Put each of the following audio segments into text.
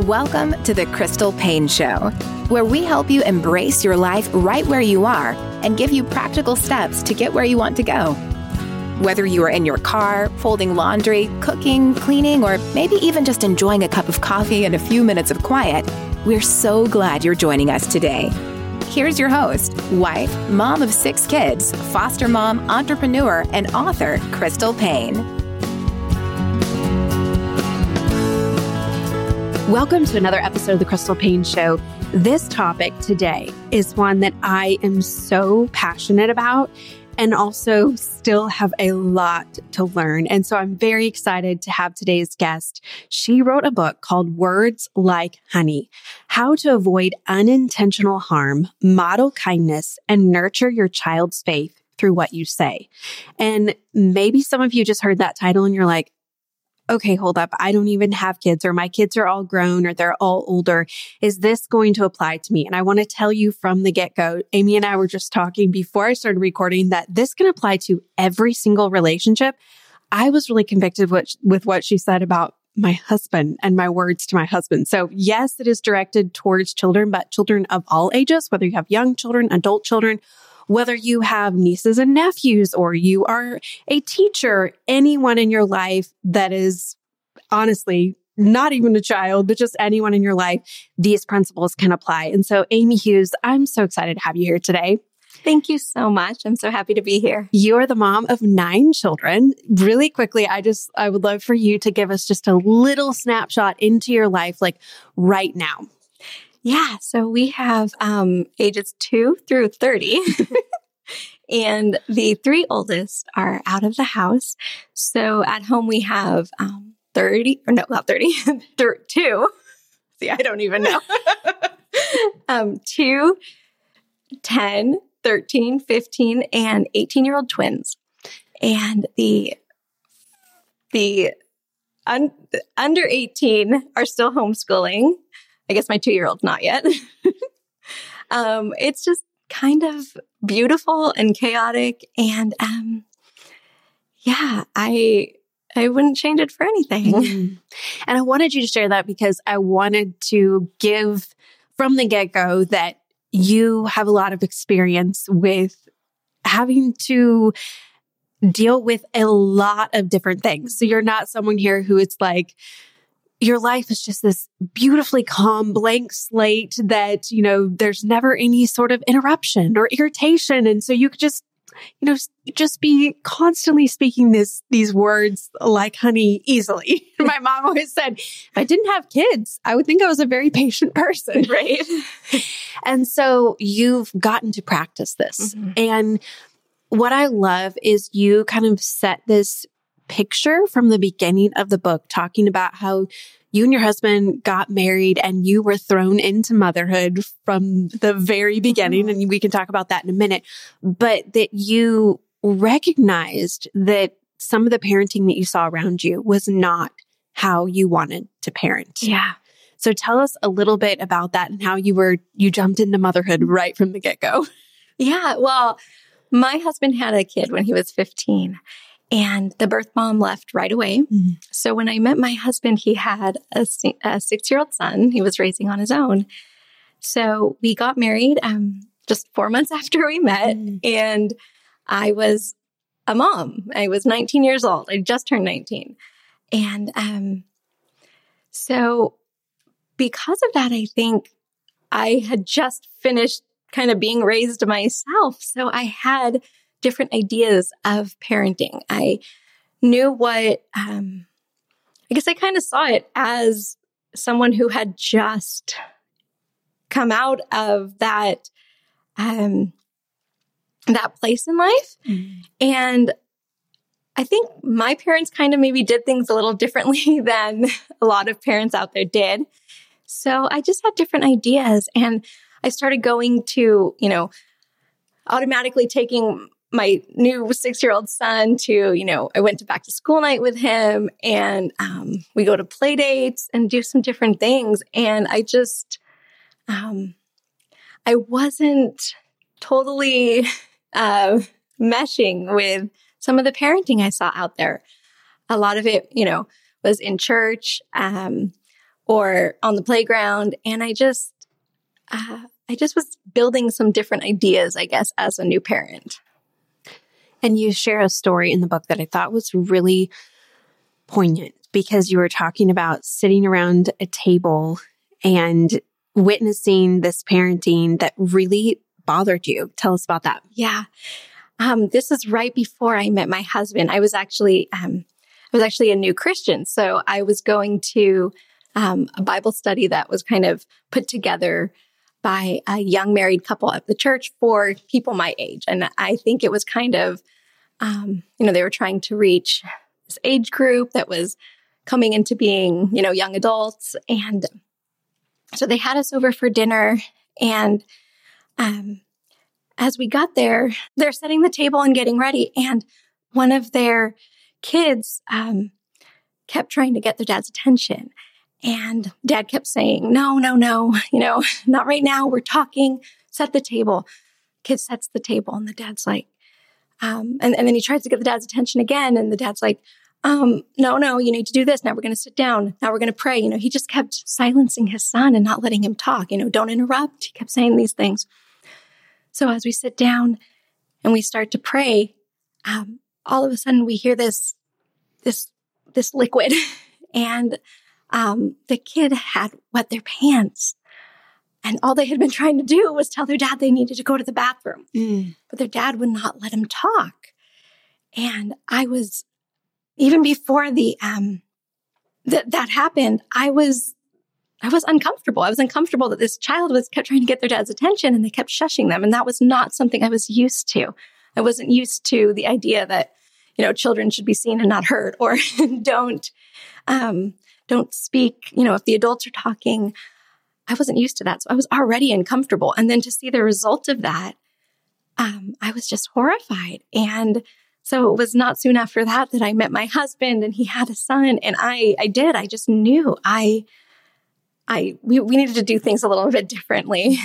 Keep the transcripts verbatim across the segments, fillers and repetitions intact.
Welcome to the Crystal Paine Show, where we help you embrace your life right where you are and give you practical steps to get where you want to go. Whether you are in your car, folding laundry, cooking, cleaning, or maybe even just enjoying a cup of coffee and a few minutes of quiet, we're so glad you're joining us today. Here's your host, wife, mom of six kids, foster mom, entrepreneur, and author, Crystal Paine. Welcome to another episode of the Crystal Paine Show. This topic today is one that I am so passionate about and also still have a lot to learn. And so I'm very excited to have today's guest. She wrote a book called Words Like Honey: How to Avoid Unintentional Harm, Model Kindness, and Nurture Your Child's Faith Through What You Say. And maybe some of you just heard that title and you're like, okay, hold up. I don't even have kids, or my kids are all grown, or they're all older. Is this going to apply to me? And I want to tell you from the get-go, Amy and I were just talking before I started recording that this can apply to every single relationship. I was really convicted with, with what she said about my husband and my words to my husband. So yes, it is directed towards children, but children of all ages, whether you have young children, adult children, whether you have nieces and nephews, or you are a teacher, anyone in your life that is honestly not even a child, but just anyone in your life, these principles can apply. And so, Amy Hughes, I'm so excited to have you here today. Thank you so much. I'm so happy to be here. You are the mom of nine children. Really quickly, I just, I would love for you to give us just a little snapshot into your life, like right now. Yeah, so we have um, ages two through thirty, and the three oldest are out of the house. So at home we have um, thirty, or no, not thirty, two. See, I don't even know. um, two, ten, thirteen, fifteen, and eighteen-year-old twins. And the the un, under eighteen are still homeschooling. I guess my two-year-old's not yet. um, it's just kind of beautiful and chaotic. And um, yeah, I I wouldn't change it for anything. Mm-hmm. And I wanted you to share that because I wanted to give from the get-go that you have a lot of experience with having to deal with a lot of different things. So you're not someone here who it's like, your life is just this beautifully calm, blank slate that, you know, there's never any sort of interruption or irritation. And so you could just, you know, just be constantly speaking this, these words like honey easily. My mom always said, if I didn't have kids, I would think I was a very patient person. Right. And so you've gotten to practice this. Mm-hmm. And what I love is you kind of set this picture from the beginning of the book, talking about how you and your husband got married and you were thrown into motherhood from the very beginning. Mm-hmm. And we can talk about that in a minute, but that you recognized that some of the parenting that you saw around you was not how you wanted to parent. Yeah. So tell us a little bit about that and how you were, you jumped into motherhood right from the get-go. Yeah. Well, my husband had a kid when he was fifteen. And the birth mom left right away. Mm-hmm. So when I met my husband, he had a, a six-year-old son he was raising on his own. So we got married um, just four months after we met. Mm-hmm. And I was a mom. I was nineteen years old. I just turned nineteen. And um, so because of that, I think I had just finished kind of being raised myself. So I had different ideas of parenting. I knew what, um, I guess I kind of saw it as someone who had just come out of that, um, that place in life. Mm-hmm. And I think my parents kind of maybe did things a little differently than a lot of parents out there did. So I just had different ideas, and I started going to, you know, automatically taking my new six-year-old son to, you know, I went to back to school night with him, and um, we go to play dates and do some different things. And I just, um, I wasn't totally uh, meshing with some of the parenting I saw out there. A lot of it, you know, was in church, um, or on the playground. And I just, uh, I just was building some different ideas, I guess, as a new parent. And you share a story in the book that I thought was really poignant because you were talking about sitting around a table and witnessing this parenting that really bothered you. Tell us about that. Yeah. Um, this is right before I met my husband. I was actually, um, I was actually a new Christian. So I was going to um, a Bible study that was kind of put together by a young married couple at the church for people my age. And I think it was kind of, um, you know, they were trying to reach this age group that was coming into being, you know, young adults. And so they had us over for dinner. And um, as we got there, they're setting the table and getting ready. And one of their kids um, kept trying to get their dad's attention. And dad kept saying, no, no, no, you know, not right now. We're talking, set the table. Kid sets the table and the dad's like, um, and, and then he tries to get the dad's attention again. And the dad's like, um, no, no, you need to do this. Now we're going to sit down. Now we're going to pray. You know, he just kept silencing his son and not letting him talk. You know, don't interrupt. He kept saying these things. So as we sit down and we start to pray, um, all of a sudden we hear this, this, this liquid and Um, the kid had wet their pants and all they had been trying to do was tell their dad they needed to go to the bathroom, mm. but their dad would not let him talk. And I was, even before the, um, that, that happened, I was, I was uncomfortable. I was uncomfortable that this child was kept trying to get their dad's attention and they kept shushing them. And that was not something I was used to. I wasn't used to the idea that, you know, children should be seen and not heard, or don't, um, don't speak, you know, if the adults are talking. I wasn't used to that. So I was already uncomfortable. And then to see the result of that, um, I was just horrified. And so it was not soon after that that I met my husband and he had a son. And I, I did, I just knew I, I, we, we needed to do things a little bit differently.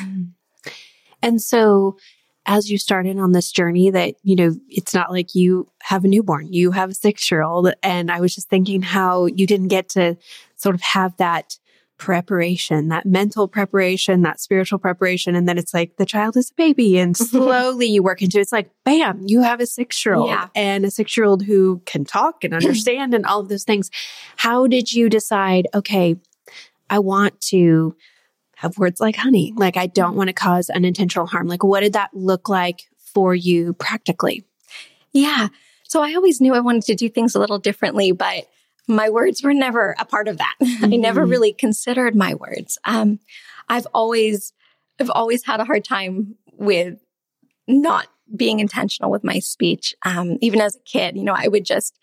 And so as you started on this journey that, you know, it's not like you have a newborn, you have a six-year-old. And I was just thinking how you didn't get to sort of have that preparation, that mental preparation, that spiritual preparation. And then it's like the child is a baby and slowly you work into it. It's like, bam, you have a six-year-old yeah. and a six-year-old who can talk and understand and all of those things. How did you decide, okay, I want to have words like honey. Like, I don't want to cause unintentional harm. Like, what did that look like for you practically? Yeah. So I always knew I wanted to do things a little differently, but my words were never a part of that. Mm-hmm. I never really considered my words. Um, I've always, I've always had a hard time with not being intentional with my speech. Um, even as a kid, you know, I would just,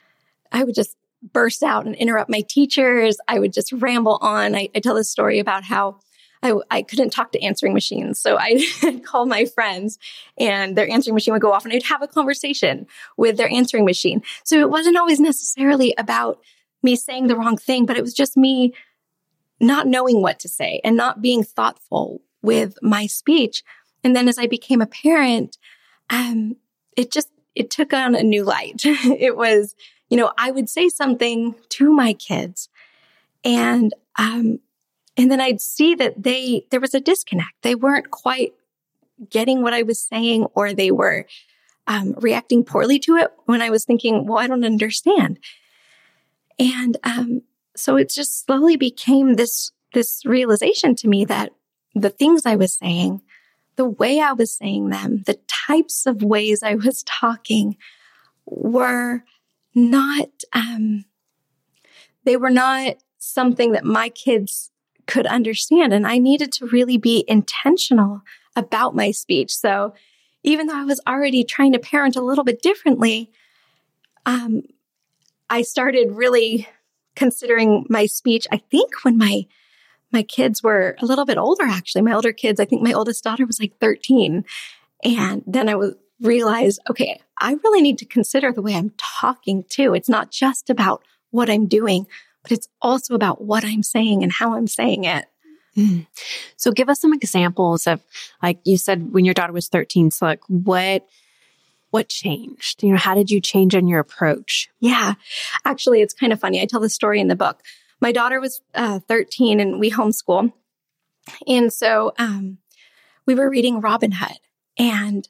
I would just burst out and interrupt my teachers. I would just ramble on. I, I tell this story about how I, I couldn't talk to answering machines. So I'd call my friends and their answering machine would go off and I'd have a conversation with their answering machine. So it wasn't always necessarily about me saying the wrong thing, but it was just me not knowing what to say and not being thoughtful with my speech. And then as I became a parent, um, it just, it took on a new light. It was, you know, I would say something to my kids and, um, and then I'd see that they, there was a disconnect. They weren't quite getting what I was saying, or they were um, reacting poorly to it when I was thinking, well, I don't understand. And um, so it just slowly became this, this realization to me that the things I was saying, the way I was saying them, the types of ways I was talking were not, um, they were not something that my kids could understand. And I needed to really be intentional about my speech. So even though I was already trying to parent a little bit differently, um, I started really considering my speech, I think when my, my kids were a little bit older, actually, my older kids, I think my oldest daughter was like thirteen. And then I was realized, okay, I really need to consider the way I'm talking too. It's not just about what I'm doing, but it's also about what I'm saying and how I'm saying it. Mm. So give us some examples of, like you said, when your daughter was thirteen. So like what, what changed? You know, how did you change in your approach? Yeah, actually, it's kind of funny. I tell the story in the book. my daughter was uh, thirteen and we homeschool. And so um, we were reading Robin Hood, and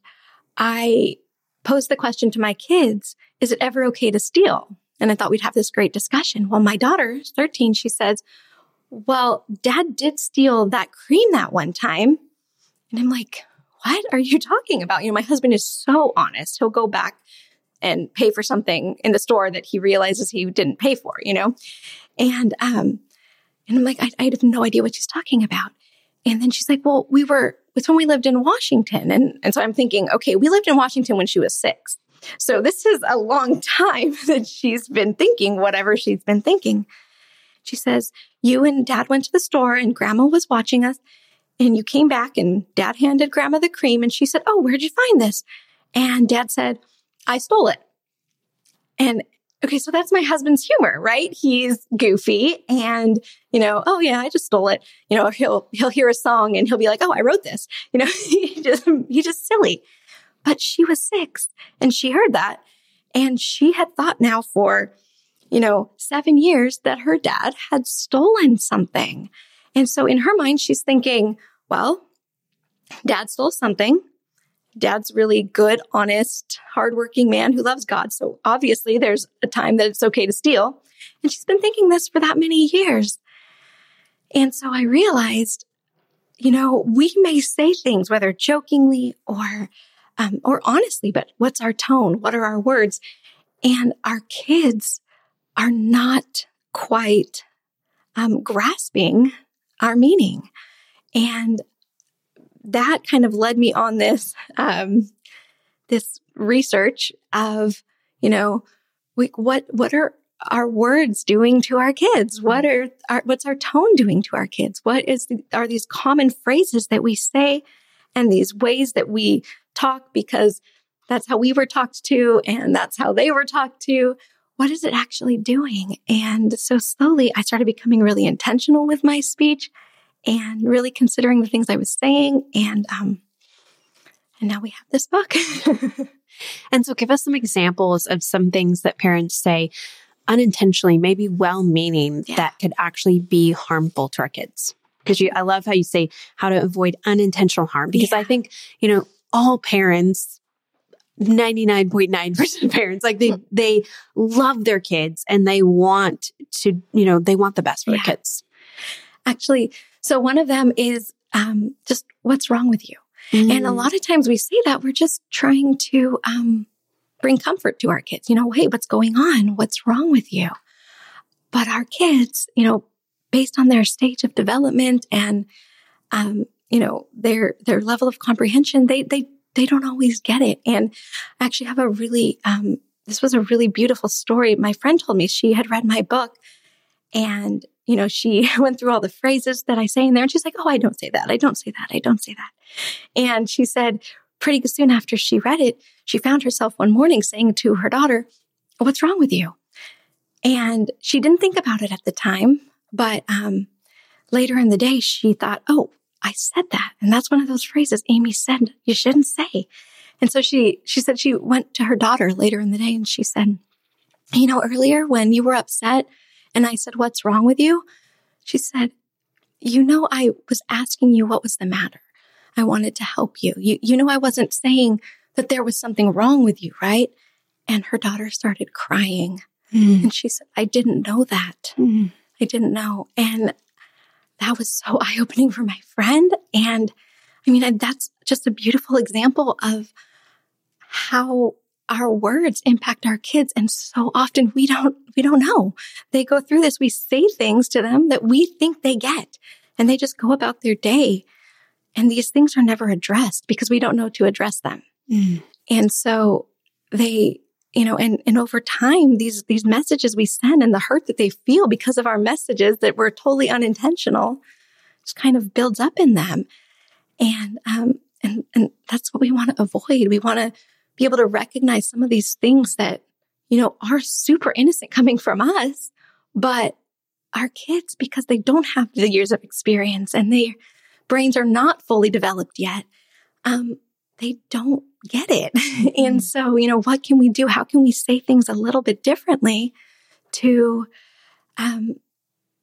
I posed the question to my kids, is it ever okay to steal? And I thought we'd have this great discussion. Well, my daughter, thirteen, she says, well, Dad did steal that cream that one time. And I'm like, what are you talking about? You know, my husband is so honest. He'll go back and pay for something in the store that he realizes he didn't pay for, you know? And, um, and I'm like, I, I have no idea what she's talking about. And then she's like, well, we were, it's when we lived in Washington. And, and so I'm thinking, okay, we lived in Washington when she was six. So this is a long time that she's been thinking whatever she's been thinking. She says, you and Dad went to the store and Grandma was watching us, and you came back and Dad handed Grandma the cream, and she said, oh, where'd you find this? And Dad said, I stole it. And okay, so that's my husband's humor, right? He's goofy and, you know, oh yeah, I just stole it. You know, he'll, he'll hear a song and he'll be like, oh, I wrote this. You know, he just, he's just silly. But she was six and she heard that. And she had thought now for, you know, seven years that her dad had stolen something. And so in her mind, she's thinking, well, Dad stole something. Dad's really good, honest, hardworking man who loves God. So obviously there's a time that it's okay to steal. And she's been thinking this for that many years. And so I realized, you know, we may say things, whether jokingly or, um, or honestly, but what's our tone? What are our words? And our kids are not quite, um, grasping our meaning. And that kind of led me on this, um, this research of, you know, we, what, what are our words doing to our kids? What are our, what's our tone doing to our kids? What is, the, are these common phrases that we say and these ways that we talk because that's how we were talked to and that's how they were talked to? What is it actually doing? And so slowly I started becoming really intentional with my speech and really considering the things I was saying. And, um, and now we have this book. And so give us some examples of some things that parents say unintentionally, maybe well-meaning, yeah, that could actually be harmful to our kids. Because you, I love how you say how to avoid unintentional harm, because yeah. I think, you know, all parents, ninety-nine point nine percent of parents, like they, they love their kids and they want to, you know, they want the best for yeah. their kids. Actually, so one of them is um, just what's wrong with you? Mm. And a lot of times we say that we're just trying to um, bring comfort to our kids. You know, hey, what's going on? What's wrong with you? But our kids, you know, based on their stage of development and, um, you know, their their level of comprehension, they they they don't always get it. And I actually have a really, um, this was a really beautiful story. My friend told me she had read my book and, you know, she went through all the phrases that I say in there and she's like, oh, I don't say that. I don't say that. I don't say that. And she said pretty soon after she read it, she found herself one morning saying to her daughter, what's wrong with you? And she didn't think about it at the time, but um, later in the day, she thought, oh, I said that. And that's one of those phrases Amy said you shouldn't say. And so she, she said she went to her daughter later in the day and she said, you know, earlier when you were upset and I said, what's wrong with you? She said, you know, I was asking you what was the matter. I wanted to help you. You, you know, I wasn't saying that there was something wrong with you, right? And her daughter started crying. Mm. And she said, I didn't know that. Mm. I didn't know. And that was so eye-opening for my friend. And I mean, that's just a beautiful example of how our words impact our kids. And so often we don't, we don't know. They go through this. We say things to them that we think they get, and they just go about their day. And these things are never addressed because we don't know to address them. Mm. And so they, you know, and, and over time, these, these messages we send and the hurt that they feel because of our messages that were totally unintentional just kind of builds up in them. And, um, and, and that's what we want to avoid. We want to be able to recognize some of these things that, you know, are super innocent coming from us, but our kids, because they don't have the years of experience and their brains are not fully developed yet, um, they don't get it. Mm-hmm. And so, you know, what can we do? How can we say things a little bit differently to, um,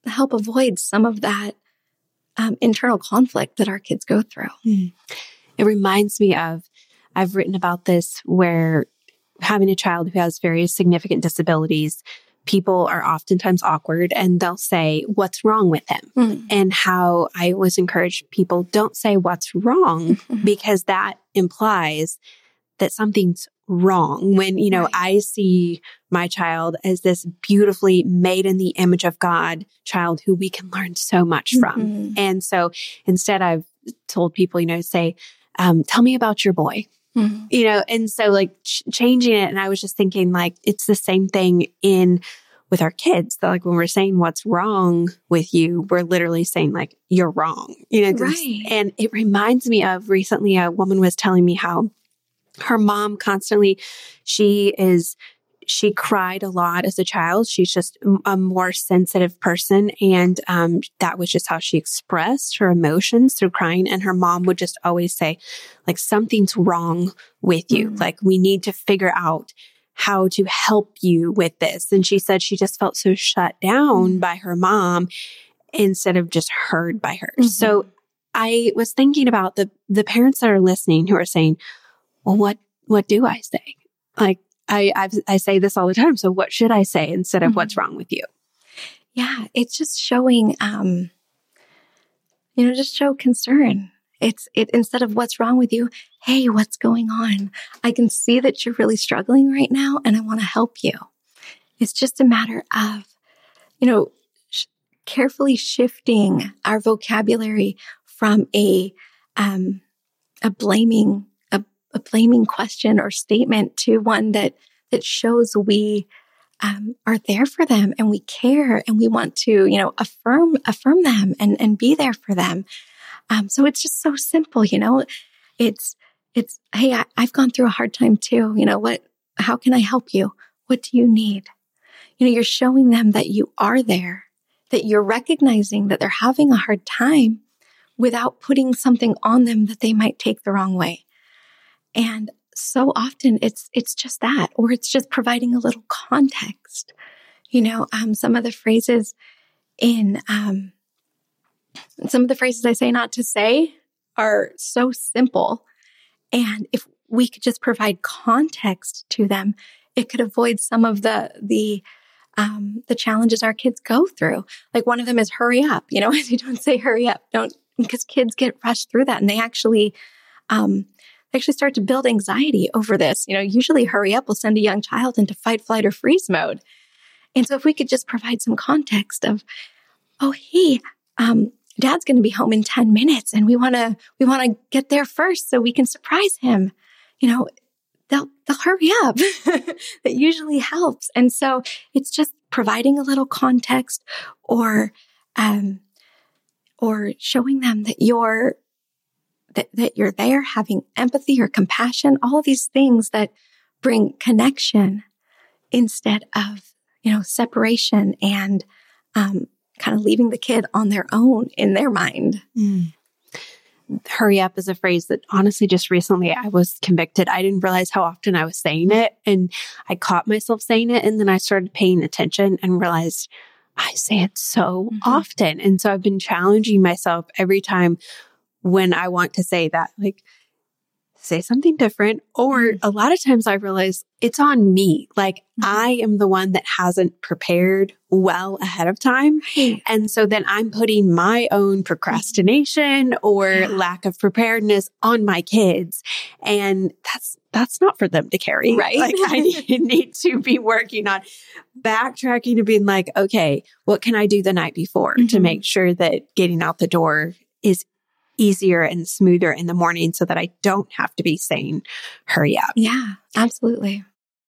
help avoid some of that um, internal conflict that our kids go through. Mm. It reminds me of, I've written about this where having a child who has various significant disabilities, people are oftentimes awkward and they'll say, what's wrong with him? Mm. And how I always encourage people, don't say what's wrong, mm-hmm. because that implies that something's wrong. When, you know, right. I see my child as this beautifully made in the image of God child who we can learn so much mm-hmm. from. And so instead I've told people, you know, say, um, tell me about your boy. Mm-hmm. You know, and so like ch- changing it. And I was just thinking like, it's the same thing in with our kids. That like when we're saying what's wrong with you, we're literally saying like, you're wrong, you know, right. And it reminds me of recently a woman was telling me how her mom constantly, she is, she cried a lot as a child. She's just a more sensitive person. And um, that was just how she expressed her emotions through crying. And her mom would just always say, like, something's wrong with you. Mm. Like, we need to figure out how to help you with this. And she said she just felt so shut down mm. by her mom instead of just heard by her. Mm-hmm. So I was thinking about the the parents that are listening who are saying, well, what what do I say? Like, I I've, I say this all the time. So what should I say instead of mm-hmm. what's wrong with you? Yeah, it's just showing, um, you know, just show concern. It's it instead of what's wrong with you. Hey, what's going on? I can see that you're really struggling right now, and I want to help you. It's just a matter of, you know, sh- carefully shifting our vocabulary from a um, a blaming. a blaming question or statement to one that, that shows we, um, are there for them and we care and we want to, you know, affirm, affirm them and, and be there for them. Um, so it's just so simple, you know, it's, it's, hey, I, I've gone through a hard time too. You know, what, how can I help you? What do you need? You know, you're showing them that you are there, that you're recognizing that they're having a hard time without putting something on them that they might take the wrong way. And so often it's, it's just that, or it's just providing a little context. You know, um, some of the phrases in, um, some of the phrases I say not to say are so simple. And if we could just provide context to them, it could avoid some of the, the, um, the challenges our kids go through. Like one of them is hurry up, you know, you don't say hurry up, don't, because kids get rushed through that and they actually, um, They actually start to build anxiety over this. You know, usually hurry up will send a young child into fight, flight, or freeze mode. And so if we could just provide some context of, oh, hey, um, dad's going to be home in ten minutes and we want to, we want to get there first so we can surprise him. You know, they'll, they'll hurry up. That usually helps. And so it's just providing a little context or, um, or showing them that you're, That, that you're there, having empathy or compassion, all of these things that bring connection instead of, you know, separation and um, kind of leaving the kid on their own in their mind. Mm. Hurry up is a phrase that honestly just recently I was convicted. I didn't realize how often I was saying it and I caught myself saying it. And then I started paying attention and realized I say it so mm-hmm. often. And so I've been challenging myself every time when I want to say that, like, say something different. Or a lot of times I realize it's on me. Like mm-hmm. I am the one that hasn't prepared well ahead of time. Right. And so then I'm putting my own procrastination or yeah. lack of preparedness on my kids. And that's, that's not for them to carry. Right. Like I need, need to be working on backtracking to being like, okay, what can I do the night before mm-hmm. to make sure that getting out the door is easier and smoother in the morning so that I don't have to be saying, hurry up. Yeah, absolutely.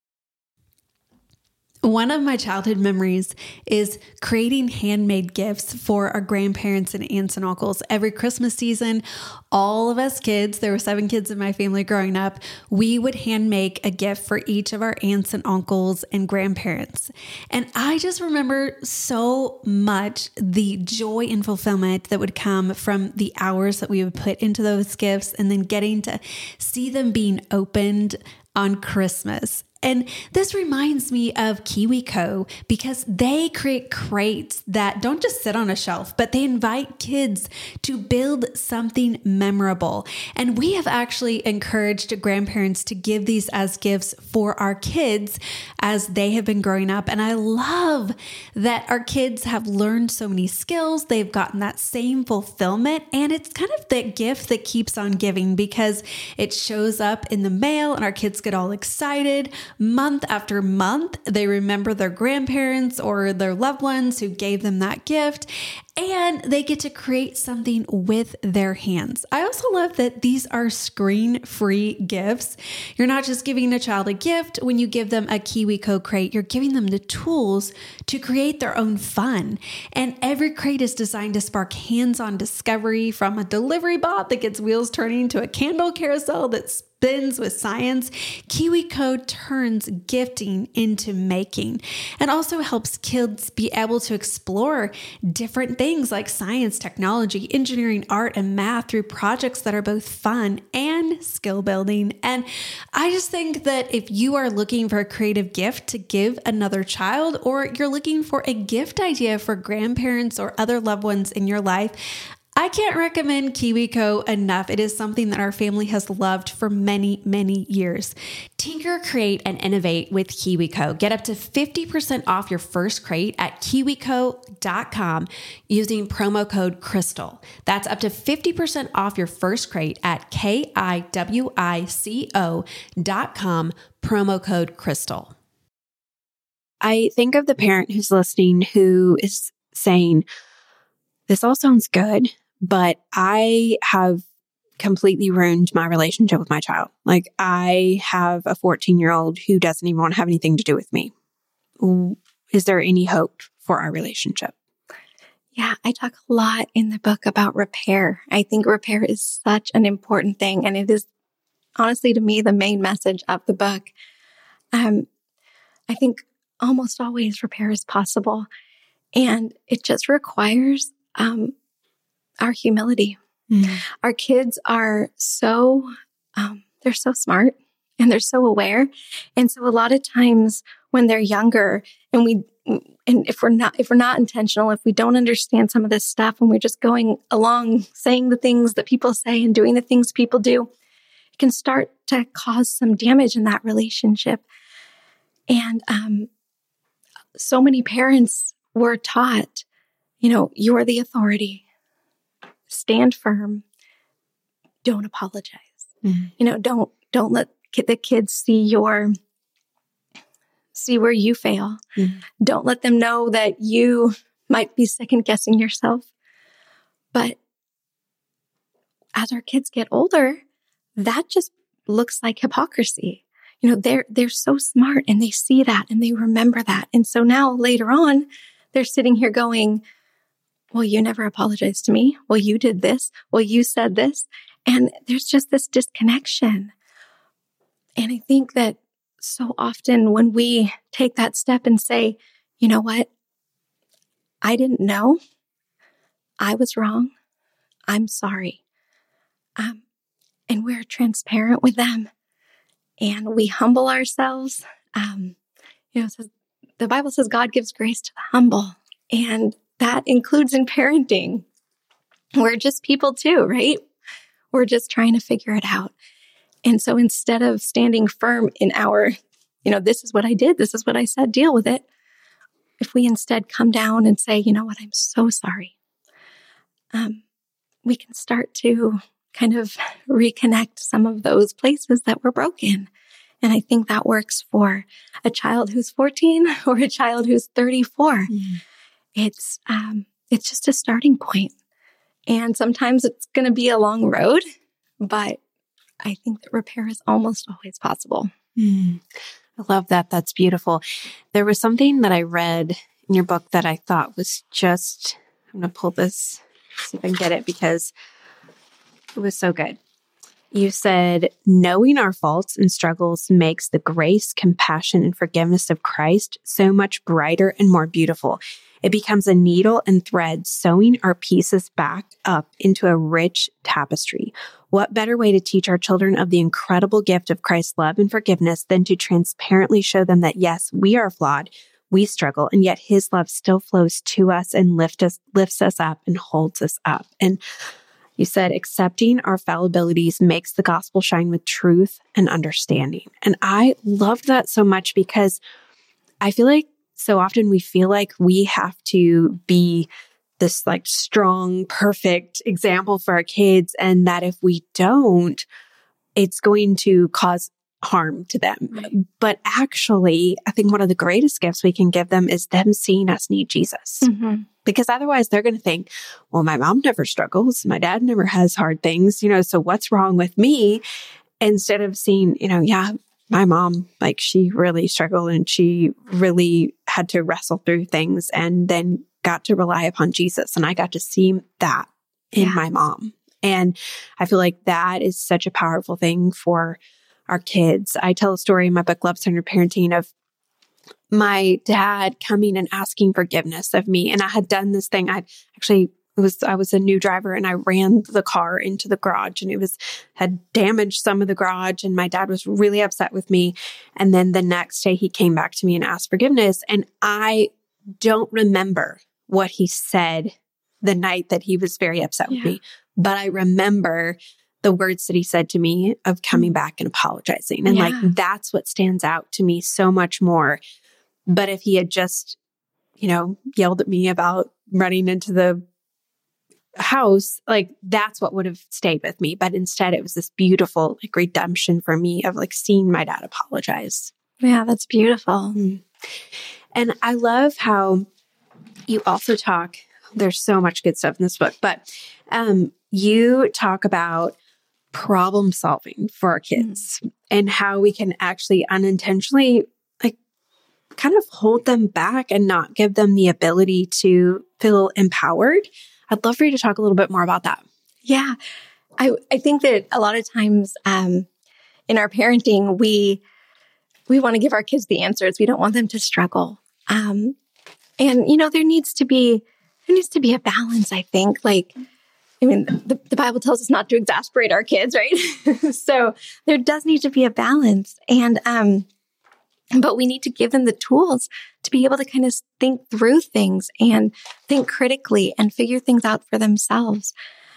One of my childhood memories is creating handmade gifts for our grandparents and aunts and uncles. Every Christmas season, all of us kids, there were seven kids in my family growing up, we would hand make a gift for each of our aunts and uncles and grandparents. And I just remember so much the joy and fulfillment that would come from the hours that we would put into those gifts and then getting to see them being opened on Christmas. And this reminds me of KiwiCo because they create crates that don't just sit on a shelf, but they invite kids to build something memorable. And we have actually encouraged grandparents to give these as gifts for our kids as they have been growing up. And I love that our kids have learned so many skills. They've gotten that same fulfillment. And it's kind of the gift that keeps on giving because it shows up in the mail and our kids get all excited. Month after month, they remember their grandparents or their loved ones who gave them that gift, and they get to create something with their hands. I also love that these are screen-free gifts. You're not just giving a child a gift when you give them a KiwiCo crate, you're giving them the tools to create their own fun. And every crate is designed to spark hands-on discovery, from a delivery bot that gets wheels turning to a candle carousel that's spins with science. KiwiCo turns gifting into making and also helps kids be able to explore different things like science, technology, engineering, art, and math through projects that are both fun and skill building. And I just think that if you are looking for a creative gift to give another child, or you're looking for a gift idea for grandparents or other loved ones in your life, I can't recommend KiwiCo enough. It is something that our family has loved for many, many years. Tinker, create, and innovate with KiwiCo. Get up to fifty percent off your first crate at kiwico dot com using promo code Crystal. That's up to fifty percent off your first crate at K I W I C O dot com, promo code Crystal. I think of the parent who's listening who is saying, this all sounds good, but I have completely ruined my relationship with my child. Like, I have a fourteen-year-old who doesn't even want to have anything to do with me. Is there any hope for our relationship? Yeah, I talk a lot in the book about repair. I think repair is such an important thing. And it is honestly, to me, the main message of the book. Um, I think almost always repair is possible. And it just requires um, our humility. Mm-hmm. Our kids are so, um, they're so smart and they're so aware. And so a lot of times when they're younger and we, and if we're not, if we're not intentional, if we don't understand some of this stuff and we're just going along saying the things that people say and doing the things people do, it can start to cause some damage in that relationship. And um, so many parents were taught, you know, you're the authority. Stand firm. Don't apologize. Mm-hmm. You know, don't don't let the kids see your see where you fail. Mm-hmm. Don't let them know that you might be second guessing yourself. But as our kids get older, that just looks like hypocrisy. You know, they're they're so smart and they see that and they remember that. And so now later on, they're sitting here going, well, you never apologized to me. Well, you did this. Well, you said this. And there's just this disconnection. And I think that so often when we take that step and say, you know what? I didn't know. I was wrong. I'm sorry. Um, and we're transparent with them. And we humble ourselves. Um, you know, it says, the Bible says God gives grace to the humble. And that includes in parenting. We're just people too, right? We're just trying to figure it out. And so instead of standing firm in our, you know, this is what I did, this is what I said, deal with it. If we instead come down and say, you know what, I'm so sorry. Um, we can start to kind of reconnect some of those places that were broken. And I think that works for a child who's fourteen or a child who's thirty-four. Mm-hmm. It's, um, it's just a starting point. And sometimes it's going to be a long road, but I think that repair is almost always possible. Mm. I love that. That's beautiful. There was something that I read in your book that I thought was just, I'm going to pull this, see if I can get it because it was so good. You said, knowing our faults and struggles makes the grace, compassion, and forgiveness of Christ so much brighter and more beautiful. It becomes a needle and thread sewing our pieces back up into a rich tapestry. What better way to teach our children of the incredible gift of Christ's love and forgiveness than to transparently show them that, yes, we are flawed, we struggle, and yet his love still flows to us and lift us, lifts us up and holds us up. And you said, accepting our fallibilities makes the gospel shine with truth and understanding. And I loved that so much because I feel like so often we feel like we have to be this like strong, perfect example for our kids. And that if we don't, it's going to cause harm to them. Right. But actually, I think one of the greatest gifts we can give them is them seeing us need Jesus. Mm-hmm. Because otherwise they're going to think, well, my mom never struggles. My dad never has hard things, you know, so what's wrong with me? Instead of seeing, you know, yeah, my mom, like she really struggled and she really had to wrestle through things and then got to rely upon Jesus. And I got to see that in yeah. my mom. And I feel like that is such a powerful thing for our kids. I tell a story in my book, Love Centered Parenting, of my dad coming and asking forgiveness of me. And I had done this thing. I actually it was, I was a new driver and I ran the car into the garage and it was, had damaged some of the garage. And my dad was really upset with me. And then the next day he came back to me and asked forgiveness. And I don't remember what he said the night that he was very upset yeah. with me. But I remember the words that he said to me of coming back and apologizing. And yeah. like, that's what stands out to me so much more. But if he had just, you know, yelled at me about running into the house, like that's what would have stayed with me. But instead it was this beautiful like redemption for me of like seeing my dad apologize. Yeah, that's beautiful. Mm-hmm. And I love how you also talk, there's so much good stuff in this book, but um, you talk about problem solving for our kids mm-hmm. and how we can actually unintentionally like kind of hold them back and not give them the ability to feel empowered. I'd love for you to talk a little bit more about that. Yeah. I, I think that a lot of times um, in our parenting, we we want to give our kids the answers. We don't want them to struggle. Um, and, you know, there needs to be, there needs to be a balance, I think. Like, I mean, the, the Bible tells us not to exasperate our kids, right? So there does need to be a balance. And, um, but we need to give them the tools to be able to kind of think through things and think critically and figure things out for themselves.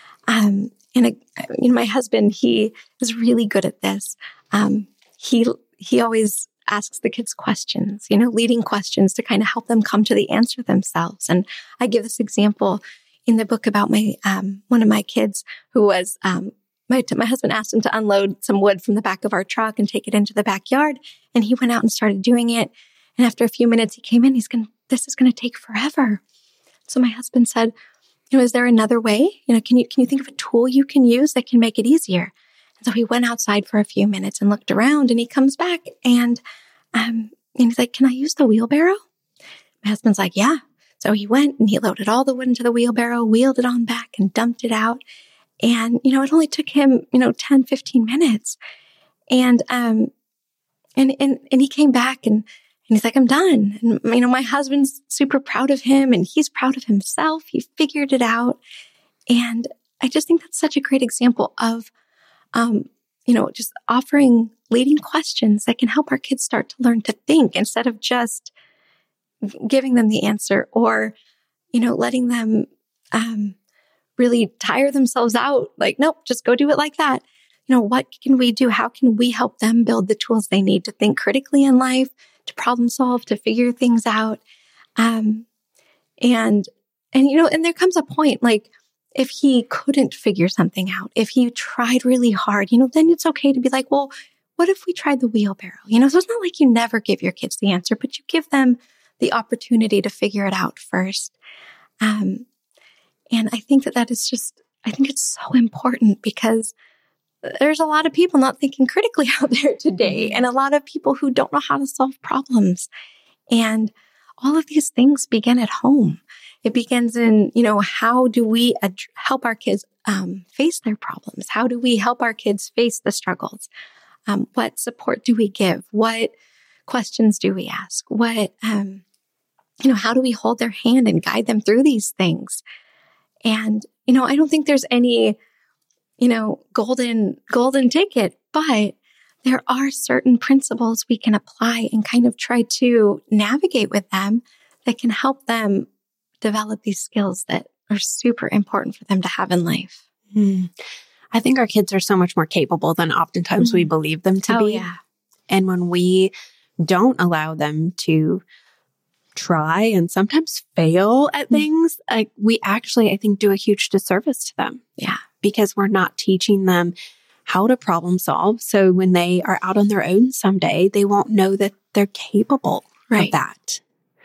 Um, and, a, you know, my husband, he is really good at this. Um, he, he always asks the kids questions, you know, leading questions to kind of help them come to the answer themselves. And I give this example in the book about my, um, one of my kids who was, um, my, my husband asked him to unload some wood from the back of our truck and take it into the backyard. And he went out and started doing it. And after a few minutes, he came in, he's going, this is going to take forever. So my husband said, you know, is there another way? You know, can you, can you think of a tool you can use that can make it easier? And so he went outside for a few minutes and looked around and he comes back and, um, and he's like, can I use the wheelbarrow? My husband's like, yeah. So he went and he loaded all the wood into the wheelbarrow, wheeled it on back and dumped it out. And, you know, it only took him, you know, ten, fifteen minutes. And, um, and, and, and he came back and, and he's like, I'm done. And, you know, my husband's super proud of him and he's proud of himself. He figured it out. And I just think that's such a great example of, um, you know, just offering leading questions that can help our kids start to learn to think instead of just giving them the answer or, you know, letting them, um, really tire themselves out. Like, nope, just go do it like that. You know, what can we do? How can we help them build the tools they need to think critically in life, to problem solve, to figure things out? Um, and, and, you know, and there comes a point, like, if he couldn't figure something out, if he tried really hard, you know, then it's okay to be like, well, what if we tried the wheelbarrow? You know, so it's not like you never give your kids the answer, but you give them the opportunity to figure it out first. Um, and I think that that is just, I think it's so important because there's a lot of people not thinking critically out there today and a lot of people who don't know how to solve problems. And all of these things begin at home. It begins in, you know, how do we ad- help our kids um, face their problems? How do we help our kids face the struggles? Um, what support do we give? What questions do we ask? What, um, you know, how do we hold their hand and guide them through these things? And, you know, I don't think there's any you know, golden, golden ticket, but there are certain principles we can apply and kind of try to navigate with them that can help them develop these skills that are super important for them to have in life. Mm. I think our kids are so much more capable than oftentimes mm. we believe them to oh, be. Yeah. And when we don't allow them to try and sometimes fail at mm. things, like we actually, I think, do a huge disservice to them. Yeah. Because we're not teaching them how to problem solve. So when they are out on their own someday, they won't know that they're capable right. of that.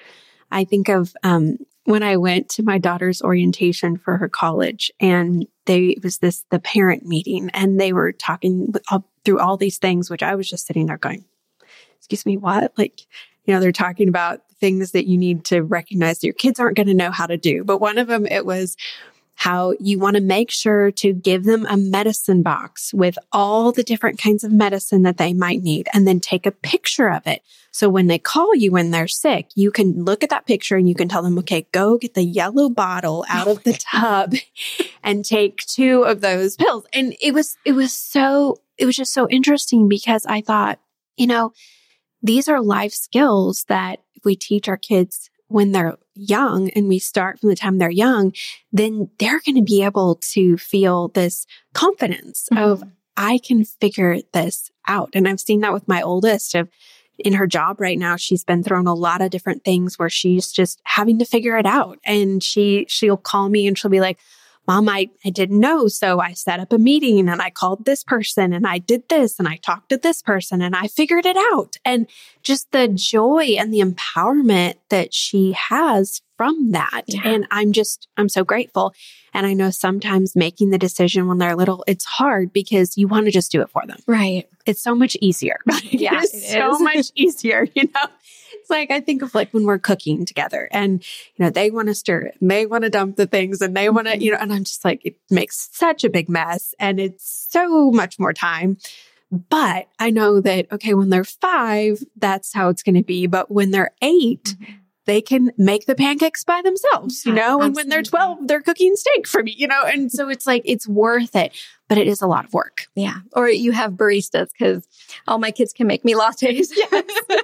I think of um, when I went to my daughter's orientation for her college, and they, it was this, the parent meeting, and they were talking all, through all these things, which I was just sitting there going, excuse me, what? Like, you know, they're talking about things that you need to recognize that your kids aren't going to know how to do. But one of them, it was how you want to make sure to give them a medicine box with all the different kinds of medicine that they might need, and then take a picture of it. So when they call you when they're sick, you can look at that picture and you can tell them, okay, go get the yellow bottle out of the tub and take two of those pills. And it was, it was so, it was just so interesting because I thought, you know, these are life skills that if we teach our kids when they're young and we start from the time they're young, then they're going to be able to feel this confidence mm-hmm. of, I can figure this out. And I've seen that with my oldest of in her job right now. She's been thrown a lot of different things where she's just having to figure it out. And she, she'll call me and she'll be like, Mom, I, I didn't know. So I set up a meeting and I called this person and I did this and I talked to this person and I figured it out. And just the joy and the empowerment that she has from that. Yeah. And I'm just, I'm so grateful. And I know sometimes making the decision when they're little, it's hard because you want to just do it for them. Right. It's so much easier. Yeah, it's it so is. much easier, you know? It's like, I think of like when we're cooking together and, you know, they want to stir it and they want to dump the things and they want to, you know, and I'm just like, it makes such a big mess and it's so much more time. But I know that, okay, when they're five, that's how it's going to be. But when they're eight, mm-hmm. they can make the pancakes by themselves, you know, and when they're twelve, they're cooking steak for me, you know, and so it's like, it's worth it, but it is a lot of work. Yeah. Or you have baristas because all my kids can make me lattes. Yes.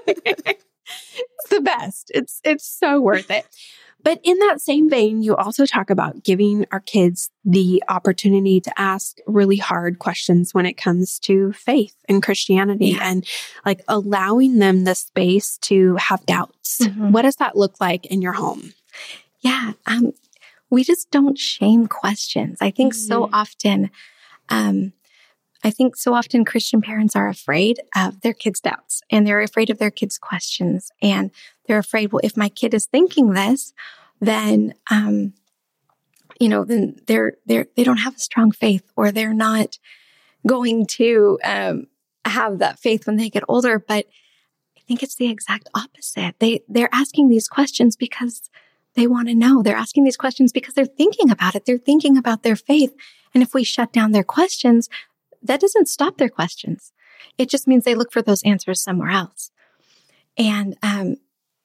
It's the best. It's, it's so worth it. But in that same vein, you also talk about giving our kids the opportunity to ask really hard questions when it comes to faith and Christianity yeah. and like allowing them the space to have doubts. Mm-hmm. What does that look like in your home? Yeah. Um, we just don't shame questions. I think mm-hmm. so often, um, I think so often Christian parents are afraid of their kids' doubts and they're afraid of their kids' questions. And they're afraid, well, if my kid is thinking this, then, um, you know, then they're, they're, they don't have a strong faith or they're not going to, um, have that faith when they get older. But I think it's the exact opposite. They, they're asking these questions because they want to know. They're asking these questions because they're thinking about it. They're thinking about their faith. And if we shut down their questions, that doesn't stop their questions. It just means they look for those answers somewhere else. And, um,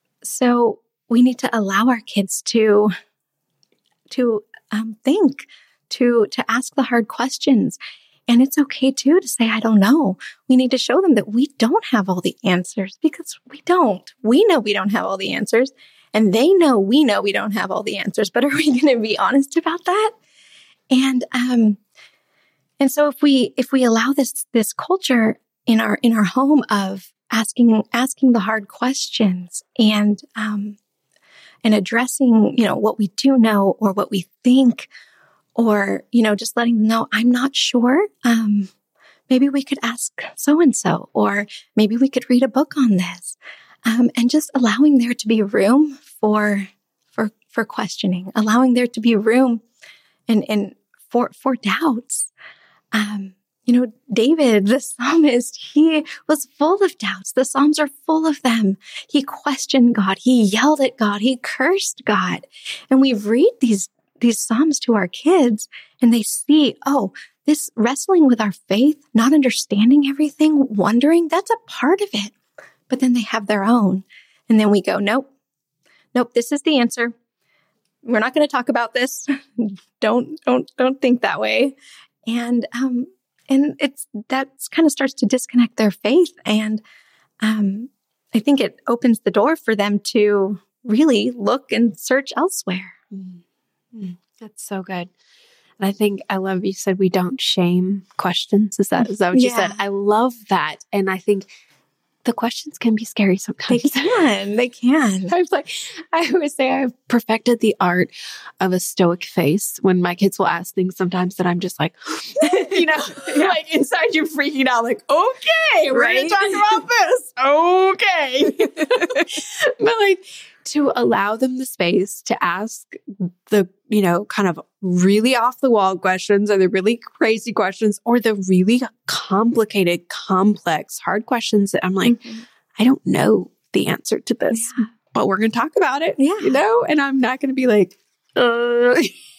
so we need to allow our kids to, to, um, think, to, to ask the hard questions. And it's okay too to say, I don't know. We need to show them that we don't have all the answers because we don't. We know we don't have all the answers and they know we know we don't have all the answers, but are we going to be honest about that? And, um, and so if we, if we allow this, this culture in our, in our home of asking, asking the hard questions and, um, and addressing, you know, what we do know or what we think, or, you know, just letting them know, I'm not sure. Um, maybe we could ask so-and-so, or maybe we could read a book on this. Um, and just allowing there to be room for, for, for questioning, allowing there to be room and, and for, for doubts. Um, you know, David, the psalmist, he was full of doubts. The Psalms are full of them. He questioned God. He yelled at God. He cursed God. And we read these, these Psalms to our kids and they see, oh, this wrestling with our faith, not understanding everything, wondering, that's a part of it. But then they have their own. And then we go, nope, nope, this is the answer. We're not going to talk about this. don't, don't, don't think that way. And, um, and it's, that's kind of starts to disconnect their faith. And, um, I think it opens the door for them to really look and search elsewhere. Mm-hmm. That's so good. And I think I love you said we don't shame questions. Is that, is that what you Yeah. said? I love that. And I think the questions can be scary sometimes. They can. They can. I was like, I always say I've perfected the art of a stoic face when my kids will ask things sometimes that I'm just like, you know, Yeah. like inside you're freaking out, like, okay, we're Right? going to talk about this. Okay. But like to allow them the space to ask the, you know, kind of really off the wall questions or the really crazy questions or the really complicated, complex, hard questions that I'm like, Mhm. I don't know the answer to this, Yeah. but we're going to talk about it, Yeah. you know, and I'm not going to be like, uh,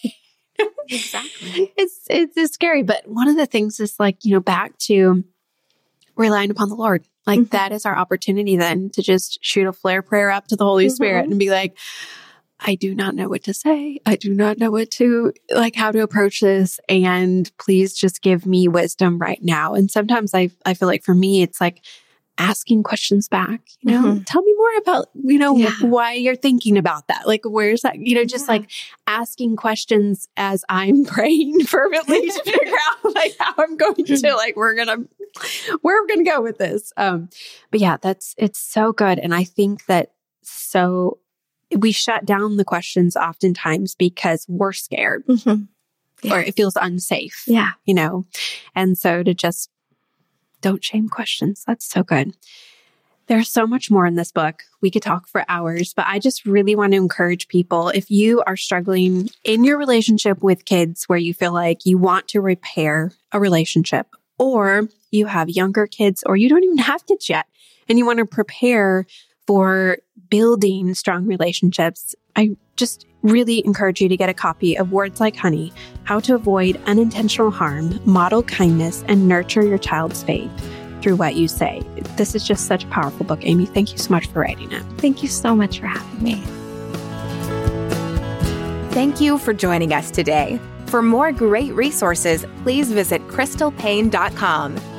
Exactly. it's, it's, it's scary. But one of the things is like, you know, back to relying upon the Lord. Like Mhm. that is our opportunity then to just shoot a flare prayer up to the Holy Mhm. Spirit and be like, I do not know what to say. I do not know what to, like, how to approach this. And please just give me wisdom right now. And sometimes I, I feel like for me, it's like asking questions back, you know, Mhm. tell me more about, you know, Yeah. why you're thinking about that. Like, where's that, you know, just Yeah. like asking questions as I'm praying fervently to figure out like how I'm going to, like, we're going to, where we're going to go with this. Um, but yeah, that's, it's so good. And I think that so we shut down the questions oftentimes because we're scared Mhm. Yeah. or it feels unsafe, Yeah. you know? And so to just don't shame questions. That's so good. There's so much more in this book. We could talk for hours, but I just really want to encourage people. If you are struggling in your relationship with kids where you feel like you want to repair a relationship, or you have younger kids, or you don't even have kids yet, and you want to prepare for building strong relationships, I just really encourage you to get a copy of Words Like Honey, How to Avoid Unintentional Harm, Model Kindness, and Nurture Your Child's Faith Through What You Say. This is just such a powerful book, Amy. Thank you so much for writing it. Thank you so much for having me. Thank you for joining us today. For more great resources, please visit crystal paine dot com.